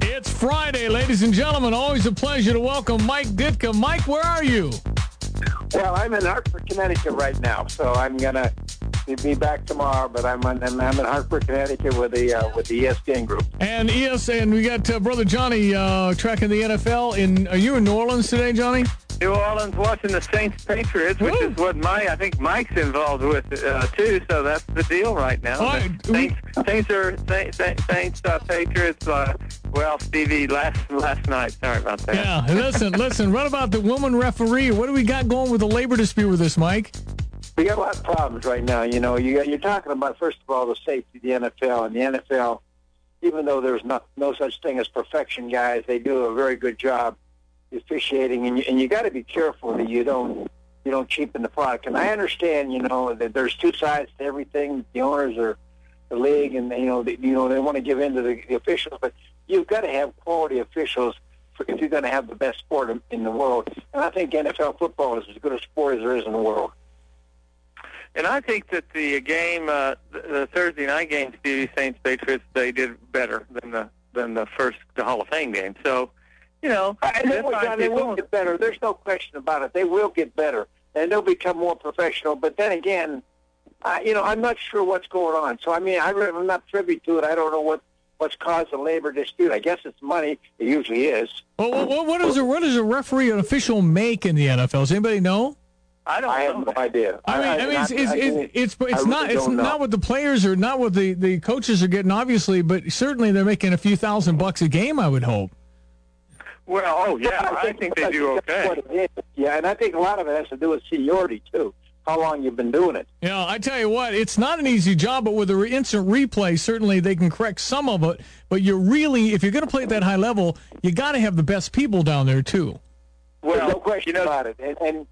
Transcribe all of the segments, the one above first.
It's Friday, ladies and gentlemen. Always a pleasure to welcome Mike Ditka. Mike, where are you? Well, I'm in Hartford, Connecticut right now, so I'm gonna be back tomorrow. But I'm in Hartford, Connecticut with the ESPN group. And we got Brother Johnny tracking the NFL. Are you in New Orleans today, Johnny? New Orleans watching the Saints Patriots, which is what I think Mike's involved with too. So that's the deal right now. Right. Saints Patriots. Well, Stevie, last night. Sorry about that. Yeah. Listen. What about the woman referee? What do we got going with the labor dispute with this, Mike? We got a lot of problems right now. You know, you're talking about, first of all, the safety of the NFL, and the NFL, even though there's no such thing as perfection, guys, they do a very good job officiating, and you got to be careful that you don't cheapen the product. And I understand, that there's two sides to everything. The owners are the league, and they want to give in to the officials, but you've got to have quality officials if you're going to have the best sport in the world. And I think NFL football is as good a sport as there is in the world. And I think that the game, the Thursday night game, Stevie, Saints Patriots, they did better than the Hall of Fame game. So. And they will get better. There's no question about it. They will get better, and they'll become more professional. But then again, I'm not sure what's going on. So, I'm not privy to it. I don't know what's caused the labor dispute. I guess it's money. It usually is. Well, what does a referee, an official, make in the NFL? Does anybody know? I have no idea. It's not what the players or not what the coaches are getting, obviously, but certainly they're making a few $1,000 a game, I would hope. Well, I think they do okay. Yeah, and I think a lot of it has to do with seniority, too, how long you've been doing it. Yeah, I tell you what, it's not an easy job, but with the instant replay, certainly they can correct some of it. But if you're going to play at that high level, you got to have the best people down there, too. Well, there's no question about it.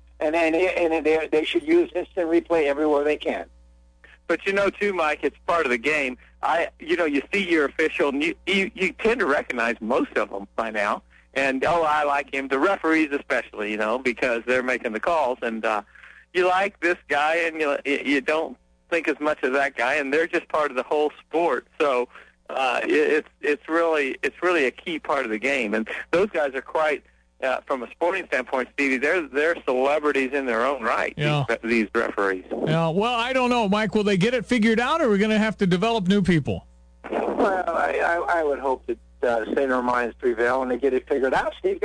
And they should use instant replay everywhere they can. But too, Mike, it's part of the game. You see your official, and you tend to recognize most of them by now. And, I like him. The referees especially, because they're making the calls. And you like this guy, and you don't think as much of that guy, and they're just part of the whole sport. So it's really a key part of the game. And those guys are quite, from a sporting standpoint, Stevie, they're celebrities in their own right, these referees. Yeah, well, I don't know, Mike. Will they get it figured out, or are we going to have to develop new people? Well, I would hope that saner minds prevail and they get it figured out, Steve.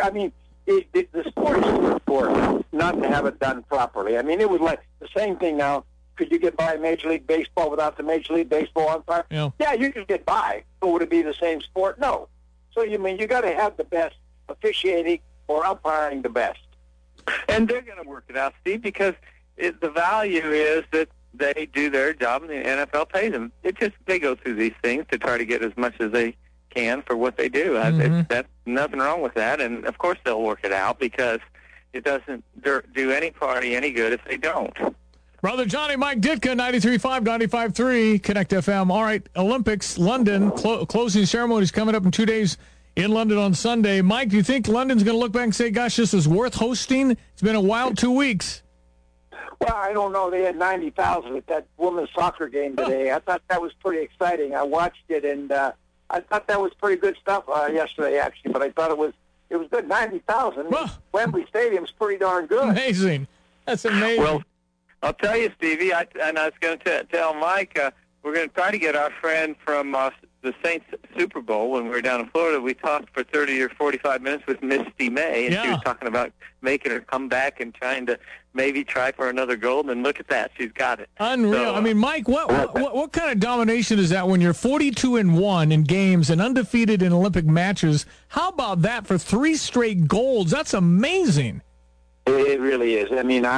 The sport is a sport, not to have it done properly. It was like the same thing now. Could you get by Major League Baseball without the Major League Baseball umpire? Yeah, you could get by. But would it be the same sport? No. So, you got to have the best officiating or umpiring the best. And they're going to work it out, Steve, because the value is that they do their job and the NFL pays them. They go through these things to try to get as much as they can for what they do. That's nothing wrong with that, and of course they'll work it out because it doesn't do any party any good if they don't. Brother Johnny, Mike Ditka, 93.5, 95.3, Connect FM. All right, Olympics, London, closing ceremonies coming up in 2 days in London on Sunday. Mike, do you think London's going to look back and say, gosh, this is worth hosting? It's been a wild 2 weeks. Well, I don't know. They had 90,000 at that women's soccer game today. I thought that was pretty exciting. I watched it, and I thought that was pretty good stuff yesterday, actually. But I thought it was good. 90,000. Wembley Stadium's pretty darn good. Amazing. That's amazing. Well, I'll tell you, Stevie, I was going to tell Mike, we're going to try to get our friend from the Saints Super Bowl when we were down in Florida. We talked for 30 or 45 minutes with Misty May, and she was talking about making her come back and trying to maybe try for another gold, and look at that. She's got it. Unreal. So, Mike, what kind of domination is that when you're 42-1 in games and undefeated in Olympic matches? How about that for 3 straight golds? That's amazing. It really is.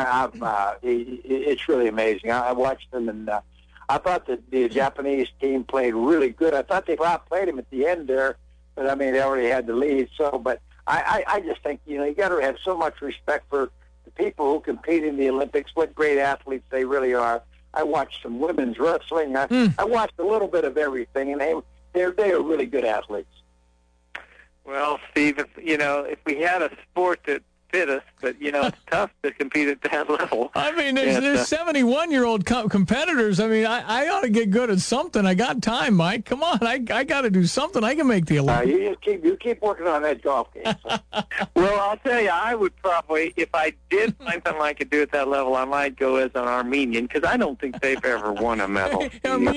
It's really amazing. I watched them, and I thought that the Japanese team played really good. I thought they outplayed them at the end there, but they already had the lead. So, but I just think you got to have so much respect for the people who compete in the Olympics. What great athletes they really are. I watched some women's wrestling. I watched a little bit of everything, and they are really good athletes. Well, Steve, if we had a sport that fittest, but, it's tough to compete at that level. I mean, there's 71-year-old competitors. I mean, I ought to get good at something. I got time, Mike. Come on, I got to do something. I can make the Olympics. You keep working on that golf game. So. Well, I'll tell you, I would probably, if I did find something I could do at that level, I might go as an Armenian, because I don't think they've ever won a medal.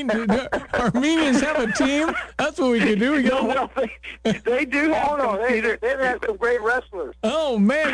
Armenians have a team? That's what we could do. They do have they have some great wrestlers. Oh, man.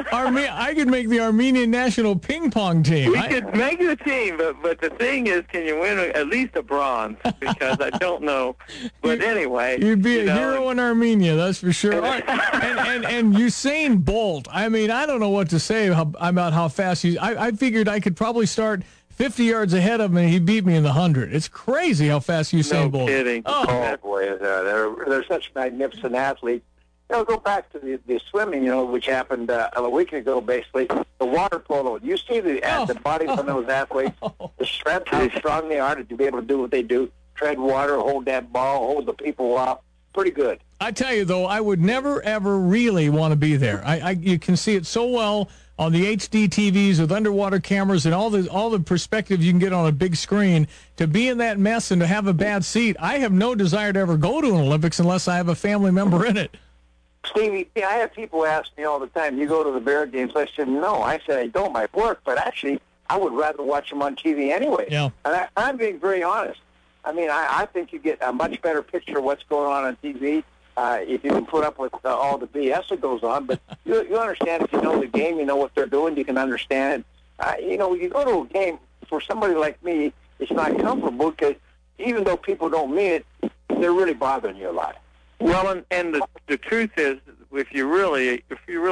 I could make the Armenian national ping pong team. We could make the team, but the thing is, can you win at least a bronze? Because I don't know. But anyway. You'd be a hero in Armenia, that's for sure. Right. And Usain Bolt, I mean, I don't know what to say about how fast I figured I could probably start 50 yards ahead of him, and he beat me in the 100. It's crazy how fast Usain Bolt is. No kidding. Oh, boy, they're such magnificent athletes. Go back to the swimming, which happened a week ago, basically. The water polo. You see the bodies of those athletes, the strength, how strong they are to be able to do what they do, tread water, hold that ball, hold the people off. Pretty good. I tell you, though, I would never, ever really want to be there. You can see it so well on the HD TVs with underwater cameras and all the perspective you can get on a big screen. To be in that mess and to have a bad seat, I have no desire to ever go to an Olympics unless I have a family member in it. Stevie, I have people ask me all the time, you go to the Bear games? I said, no. I said, I don't. I work, but actually, I would rather watch them on TV anyway. Yeah. And I'm being very honest. I mean, I think you get a much better picture of what's going on TV if you can put up with all the BS that goes on. But you understand if you know the game, you know what they're doing, you can understand. You go to a game, for somebody like me, it's not comfortable because even though people don't mean it, they're really bothering you a lot. Well, and the truth is, if you really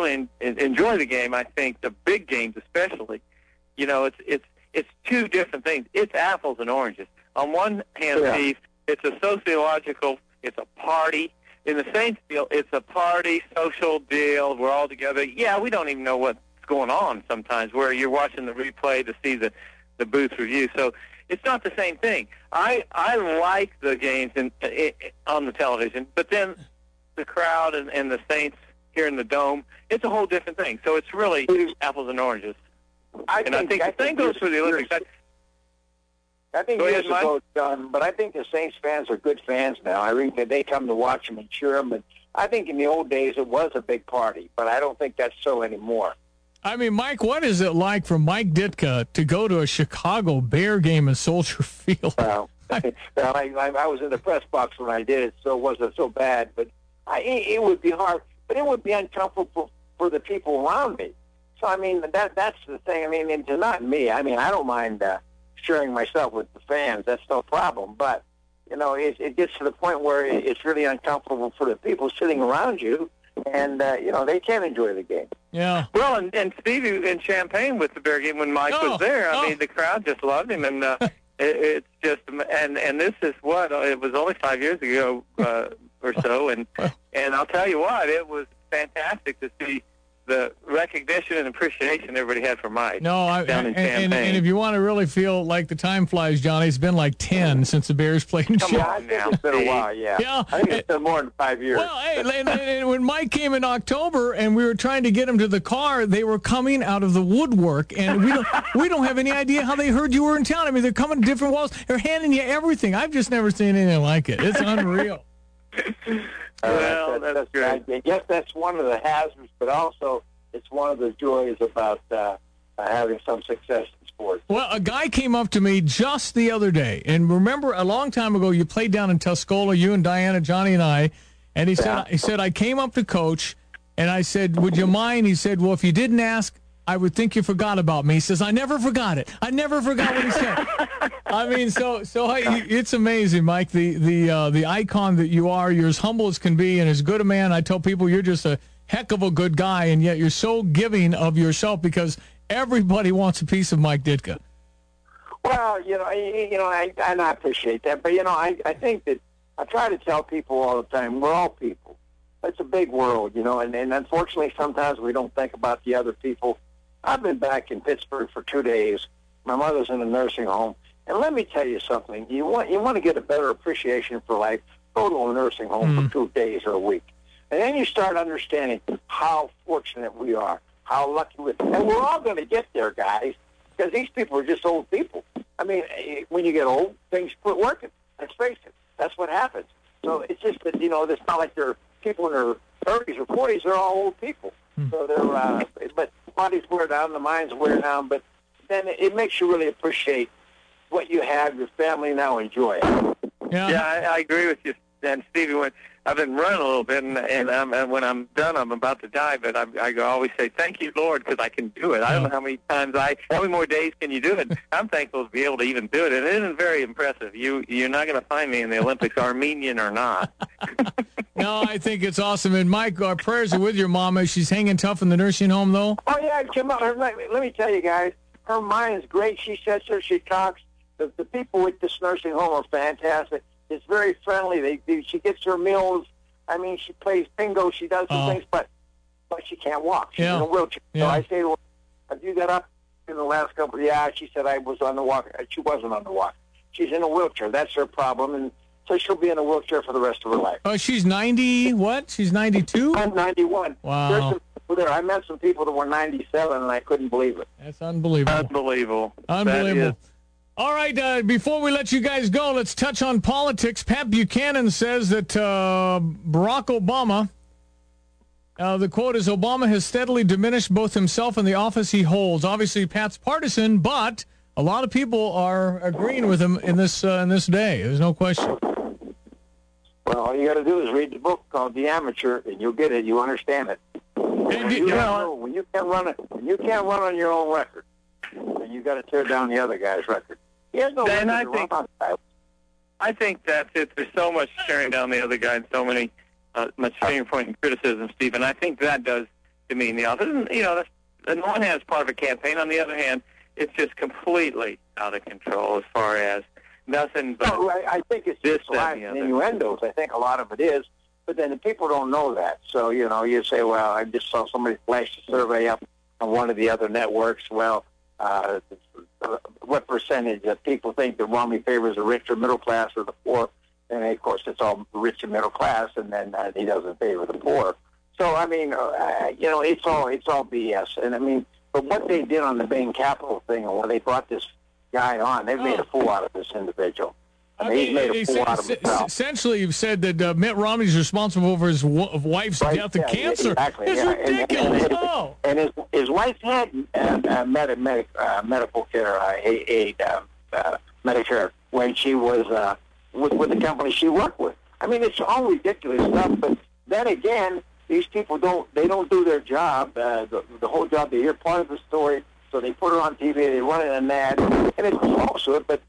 enjoy the game, I think the big games especially, it's two different things. It's apples and oranges. On one hand, Steve, it's a sociological, it's a party. In the Saints deal, it's a party, social deal. We're all together. Yeah, we don't even know what's going on sometimes, where you're watching the replay to see the booth review. So it's not the same thing. I like the games on the television, but then the crowd and the Saints here in the Dome, it's a whole different thing. So it's really apples and oranges. I think the same goes for the Olympics. I think years ago, John, but I think the Saints fans are good fans now. I think they come to watch them and cheer them. And I think in the old days it was a big party, but I don't think that's so anymore. I mean, Mike, what is it like for Mike Ditka to go to a Chicago Bear game in Soldier Field? Well, I was in the press box when I did it, so it wasn't so bad. But it would be hard, but it would be uncomfortable for the people around me. So, I mean, that's the thing. I mean, it's not me. I mean, I don't mind sharing myself with the fans. That's no problem. But, it gets to the point where it's really uncomfortable for the people sitting around you, and, they can't enjoy the game. Yeah. Well, and Stevie in Champaign with the Bear game when Mike was there, I mean, the crowd just loved him, and it's just, and this is what, it was only 5 years ago or so, and I'll tell you what, it was fantastic to see the recognition and appreciation everybody had for Mike. No, down in Champaign. And if you want to really feel like the time flies, Johnny, it's been like 10 since the Bears played in Come on now. It's been a while, yeah. I think it's been more than 5 years. Well, hey, when Mike came in October and we were trying to get him to the car, they were coming out of the woodwork, and we don't have any idea how they heard you were in town. I mean, they're coming to different walls. They're handing you everything. I've just never seen anything like it. It's unreal. Well, that's great. I guess that's one of the hazards, but also it's one of the joys about having some success in sports. Well, a guy came up to me just the other day, and remember a long time ago you played down in Tuscola, you and Diana, Johnny and I, and he said, I came up to Coach, and I said, would you mind? He said, well, if you didn't ask, I would think you forgot about me. He says, I never forgot it. I never forgot what he said. I mean, it's amazing, Mike, the icon that you are. You're as humble as can be and as good a man. I tell people you're just a heck of a good guy, and yet you're so giving of yourself because everybody wants a piece of Mike Ditka. Well, and I appreciate that, but I think that I try to tell people all the time, we're all people. It's a big world, and unfortunately sometimes we don't think about the other people. I've been back in Pittsburgh for 2 days. My mother's in a nursing home, and let me tell you something. You want to get a better appreciation for life, go to a nursing home for 2 days or a week. And then you start understanding how fortunate we are, how lucky and we're all going to get there, guys, because these people are just old people. I mean, when you get old, things quit working. Let's face it. That's what happens. So it's just that, it's not like they're people in their 30s or 40s. They're all old people. So they're, but the bodies wear down, the minds wear down, but then it makes you really appreciate what you have, your family now enjoy it. Yeah, I agree with you. And Stevie, I've been running a little bit, and when I'm done, I'm about to die. But I always say, "Thank you, Lord," because I can do it. I don't know how many times how many more days can you do it? I'm thankful to be able to even do it. And it isn't very impressive. You're not going to find me in the Olympics, Armenian or not. No, I think it's awesome. And Mike, our prayers are with your mama. She's hanging tough in the nursing home, though. Oh yeah, Jim. Let me tell you guys, her mind's great. She sits there, she talks. The people with this nursing home are fantastic. It's very friendly. She gets her meals. I mean, she plays bingo. She does some things, but she can't walk. She's in a wheelchair. Yeah. So I say to her, "Have you got up in the last couple?" Yeah, she said I was on the walker. She wasn't on the walker. She's in a wheelchair. That's her problem, and so she'll be in a wheelchair for the rest of her life. Oh, she's 90. What? She's 92. I'm 91. Wow. There's some people there. I met some people that were 97, and I couldn't believe it. That's unbelievable. Unbelievable. Unbelievable. All right, before we let you guys go, let's touch on politics. Pat Buchanan says that Barack Obama, the quote is, Obama has steadily diminished both himself and the office he holds. Obviously, Pat's partisan, but a lot of people are agreeing with him in this day. There's no question. Well, all you got to do is read the book called The Amateur, and you'll get it. You understand it. When you can't run on your own record, then you got to tear down the other guy's record. He has no reason to run on that. I think that's it. There's so much tearing down the other guy and so many much finger pointing criticism, Steve. And I think that does demean the office. And, that's, on one hand, it's part of a campaign. On the other hand, it's just completely out of control as far as nothing but. No, I think it's just lies and innuendos. I think a lot of it is. But then the people don't know that. So, you say, well, I just saw somebody flash a survey up on one of the other networks. Well, what percentage of people think that Romney favors the rich or middle class or the poor? And, of course, it's all rich and middle class, and then he doesn't favor the poor. So, I mean, it's all BS. And, I mean, but what they did on the Bain Capital thing and when they brought this guy on, they made a fool out of this individual. I mean, he's made a fool out of himself. Essentially, you've said that Mitt Romney's responsible for his wife's death of cancer. Exactly. It's ridiculous. And his wife had medical care, Medicare, when she was with the company she worked with. I mean, it's all ridiculous stuff. But then again, these people don't do their job. The whole job, they hear part of the story, so they put it on TV, they run it in an ad, and it's falsehood. But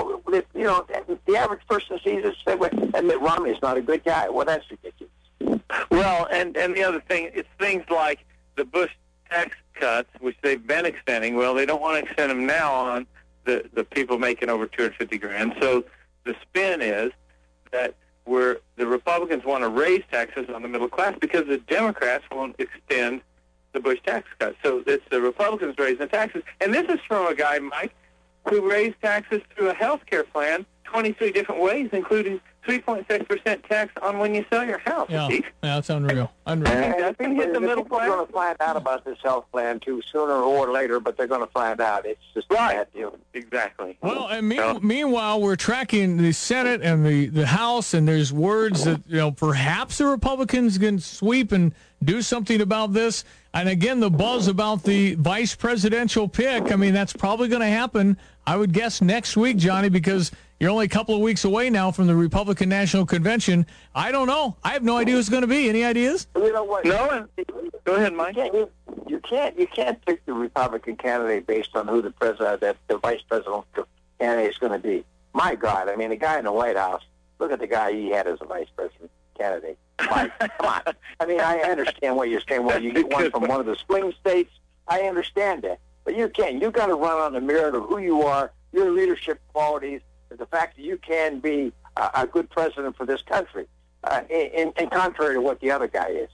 the average person sees it and says, well, Mitt Romney's not a good guy. Well, that's ridiculous. Well, and the other thing, it's things like the Bush tax cuts, which they've been extending. Well, they don't want to extend them now on the people making over $250,000. So the spin is that the Republicans want to raise taxes on the middle class because the Democrats won't extend the Bush tax cuts. So it's the Republicans raising the taxes. And this is from a guy, Mike, who raised taxes through a health care plan 23 different ways, including 3.6% tax on when you sell your house. Yeah, that's unreal. And that's going to hit the middle class. People are going to find out about this health plan, too, sooner or later, but they're going to find out. It's just a bad deal. Exactly. Well, and meanwhile, we're tracking the Senate and the House, and there's words that, perhaps the Republicans can sweep and do something about this. And again, the buzz about the vice presidential pick, I mean, that's probably going to happen, I would guess, next week, Johnny, because you're only a couple of weeks away now from the Republican National Convention. I don't know. I have no idea who it's going to be. Any ideas? You know what? No. Go ahead, Mike. You can't pick the Republican candidate based on who the vice presidential candidate is going to be. My God, I mean, the guy in the White House, look at the guy he had as a vice president candidate. Mike, come on. I mean, I understand what you're saying. Well, you get one from one of the swing states. I understand that. But you can't. You got to run on the merit of who you are, your leadership qualities, the fact that you can be a good president for this country, in contrary to what the other guy is.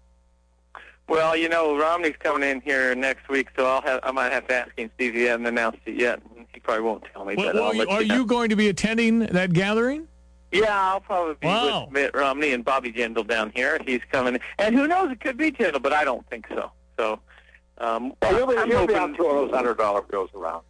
Well, Romney's coming in here next week, so I might have to ask him. Steve, he hasn't announced it yet. He probably won't tell me. Well, are you going to be attending that gathering? Yeah, I'll probably be with Mitt Romney and Bobby Jindal down here. He's coming. And who knows, it could be Jindal, but I don't think so. So He'll be out throwing those $100 bills around.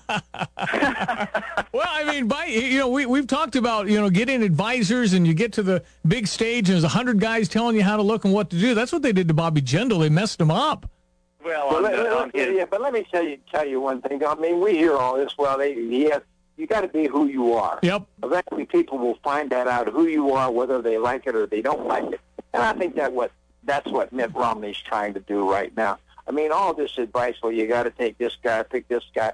Well, I mean, we've talked about, getting advisors, and you get to the big stage and there's 100 guys telling you how to look and what to do. That's what they did to Bobby Jindal. They messed him up. Well, but let me tell you one thing. I mean, we hear all this. Well, you got to be who you are. Yep. Eventually, people will find that out, who you are, whether they like it or they don't like it. And I think that's what Mitt Romney's trying to do right now. I mean, all this advice, well, you got to take this guy, pick this guy.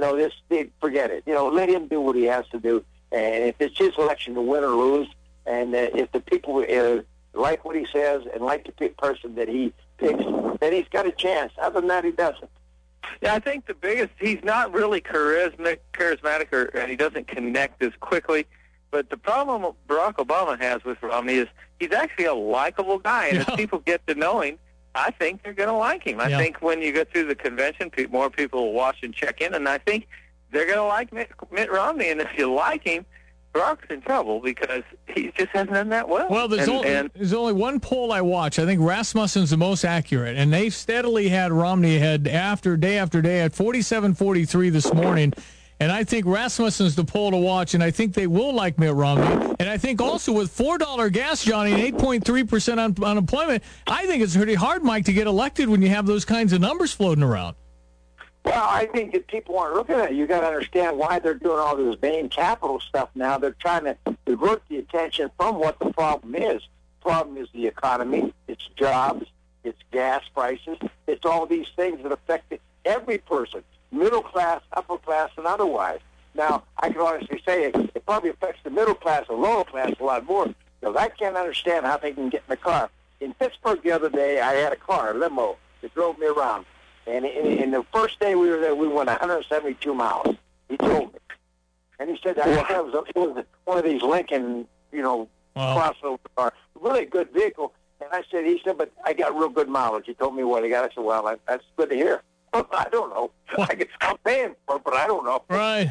Forget it. Let him do what he has to do. And if it's his election to win or lose, and if the people like what he says and like the person that he picks, then he's got a chance. Other than that, he doesn't. Yeah, I think the biggest, he's not really charismatic, and he doesn't connect as quickly. But the problem Barack Obama has with Romney is he's actually a likable guy. And as people get to know him, I think they're going to like him. I think when you go through the convention, more people will watch and check in, and I think they're going to like Mitt Romney. And if you like him, Barack's in trouble because he just hasn't done that well. Well, there's only one poll I watch. I think Rasmussen's the most accurate, and they've steadily had Romney ahead day after day at 47-43 this morning. And I think Rasmussen's the poll to watch, and I think they will like Mitt Romney. And I think also with $4 gas, Johnny, and 8.3% unemployment, I think it's pretty hard, Mike, to get elected when you have those kinds of numbers floating around. Well, I think that people aren't looking at it. You got to understand why they're doing all this Bain Capital stuff now. They're trying to divert the attention from what the problem is. The problem is the economy, it's jobs, it's gas prices, it's all these things that affect every person. Middle class, upper class, and otherwise. Now, I can honestly say it probably affects the middle class and lower class a lot more, because I can't understand how they can get in the car. In Pittsburgh the other day, I had a limo, that drove me around. And in the first day we were there, we went 172 miles. He told me. And he said that it was one of these Lincoln, crossover car. Really good vehicle. And he said, but I got real good mileage. He told me what he got. I said, well, that's good to hear. I don't know. I'm paying for it, but I don't know. Right.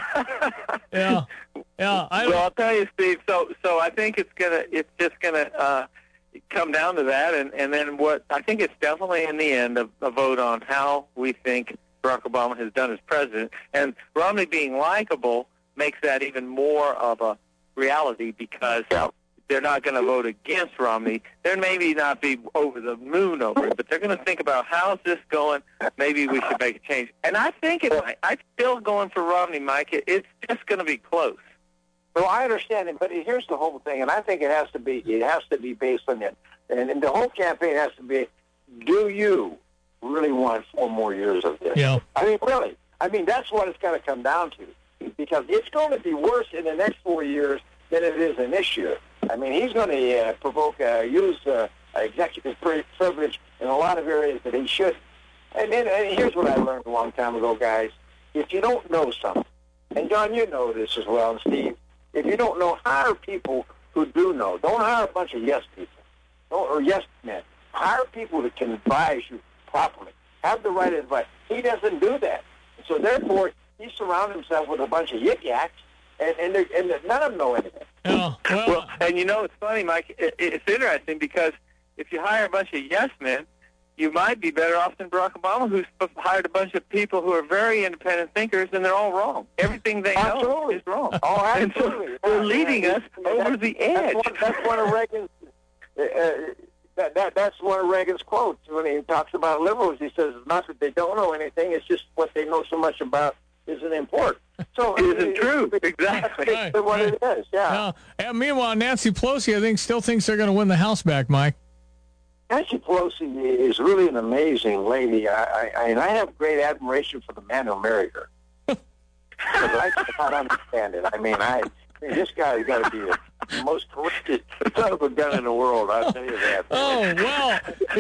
Yeah. I'll tell you, Steve. So I think it's just gonna come down to that, and then what I think it's definitely in the end a vote on how we think Barack Obama has done as president, and Romney being likable makes that even more of a reality because. They're not going to vote against Romney. They'll maybe not be over the moon over it, but they're going to think about how's this going. Maybe we should make a change. And I think I'm still going for Romney, Mike. It's just going to be close. Well, I understand it, but here's the whole thing, and I think it has to be based on it. And the whole campaign has to be: do you really want 4 more years of this? Yeah. I mean, really. I mean, that's what it's got to come down to, because it's going to be worse in the next 4 years than it is in this year. I mean, he's going to use executive privilege in a lot of areas that he should. And here's what I learned a long time ago, guys. If you don't know something, and John, you know this as well, and Steve, if you don't know, hire people who do know. Don't hire a bunch of yes people or yes men. Hire people that can advise you properly. Have the right advice. He doesn't do that. So therefore, he surrounded himself with a bunch of yik-yaks, and none of them know anything. Yeah, well, and it's funny, Mike. It's interesting because if you hire a bunch of yes men, you might be better off than Barack Obama, who's hired a bunch of people who are very independent thinkers, and they're all wrong. Everything they know is wrong. Oh, absolutely. And so they're leading us over the edge. That's one of Reagan's. That's one of Reagan's quotes when he talks about liberals. He says, "Not that they don't know anything; it's just what they know so much about isn't important." So it isn't true. Exactly. That's what it is. Yeah. And meanwhile, Nancy Pelosi, I think, still thinks they're going to win the House back, Mike. Nancy Pelosi is really an amazing lady. I have great admiration for the man who married her. Because I cannot understand it. I mean, this guy's got to be the most courageous son of a gun in the world. I'll tell you that. Oh, well,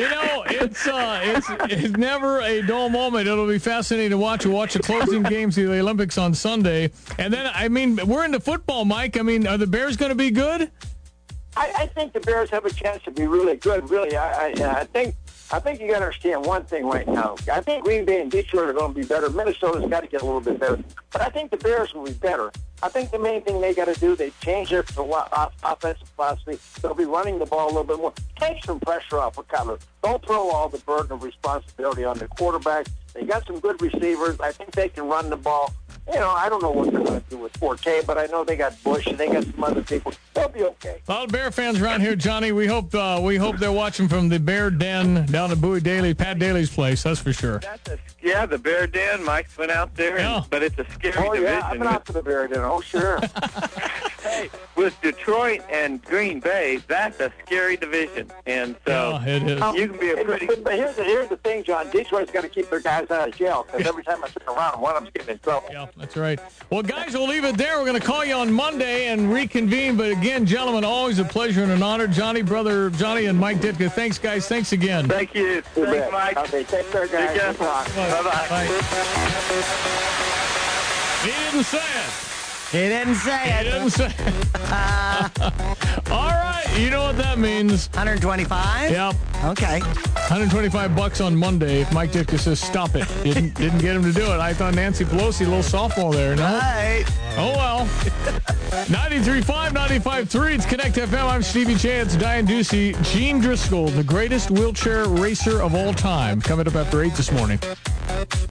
it's never a dull moment. It'll be fascinating to watch. We'll watch the closing games of the Olympics on Sunday. And then, I mean, we're into football, Mike. I mean, are the Bears going to be good? I think the Bears have a chance to be really good, really. I think you got to understand one thing right now. I think Green Bay and Detroit are going to be better. Minnesota's got to get a little bit better. But I think the Bears will be better. I think the main thing they got to do, they change their offensive philosophy. They'll be running the ball a little bit more. Take some pressure off of Cutler. Don't throw all the burden of responsibility on the quarterback. They got some good receivers. I think they can run the ball. You know, I don't know what they're going to do with Forte, but I know they got Bush and they got some other people. They'll be okay. A lot of Bear fans around here, Johnny. We hope they're watching from the Bear Den down at Bowie Daly, Pat Daly's place. That's for sure. Yeah, the Bear Den. Mike's went out there, but it's a scary division. Yeah, I've been out to the Bear Den. Oh, sure. Hey, with Detroit and Green Bay, that's a scary division, and so it is. You can be a pretty. But here's the thing, John. Detroit's got to keep their guys out of jail because every time I turn around, one of them's getting in trouble. Yeah, that's right. Well, guys, we'll leave it there. We're going to call you on Monday and reconvene. But again, gentlemen, always a pleasure and an honor. Johnny, and Mike Ditka. Thanks, guys. Thanks again. Thank you. Thanks, Mike. Okay, take care, guys. Take care. Bye-bye. He didn't say it. He didn't say it. He didn't say it. All right. You know what that means. 125? Yep. Okay. $125 on Monday if Mike Ditka says stop it. Didn't get him to do it. I thought Nancy Pelosi, a little softball there. No? Right. Oh, well. 93.5, 95.3. It's Connect FM. I'm Stevie Chance, Diane Ducey, Gene Driscoll, the greatest wheelchair racer of all time. Coming up after 8 this morning.